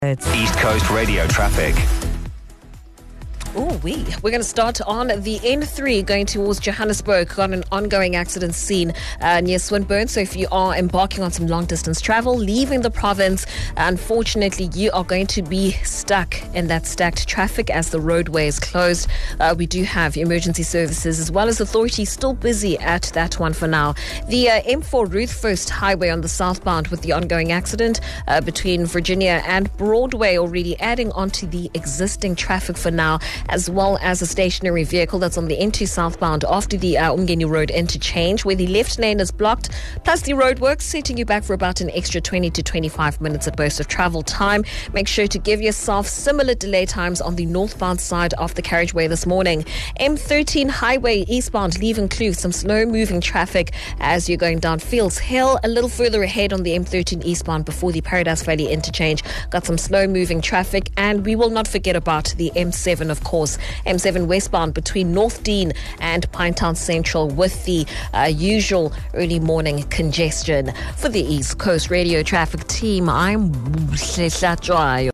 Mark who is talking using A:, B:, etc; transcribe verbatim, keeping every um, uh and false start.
A: It's
B: East Coast Radio traffic.
C: Oh, we. We're going to start on the N three going towards Johannesburg. Got an ongoing accident scene uh, near Swinburne. So if you are embarking on some long distance travel, leaving the province, unfortunately, you are going to be stuck in that stacked traffic as the roadway is closed. Uh, we do have emergency services as well as authorities still busy at that one for now. The uh, M four Ruthfirst Highway on the southbound with the ongoing accident uh, between Virginia and Broadway already adding onto the existing traffic for now, as well as a stationary vehicle that's on the N two southbound after the uh, Umgeni Road interchange, where the left lane is blocked, plus the roadworks setting you back for about an extra twenty to twenty-five minutes at burst of travel time. Make sure to give yourself similar delay times on the northbound side of the carriageway this morning. M thirteen Highway eastbound leaving Kloof, some slow-moving traffic as you're going down Fields Hill. A little further ahead on the M thirteen eastbound before the Paradise Valley interchange, got some slow-moving traffic, and we will not forget about the M seven, of course. M seven westbound between North Dean and Pinetown Central with the uh, usual early morning congestion. For the East Coast Radio Traffic Team, I'm Shesha Joy.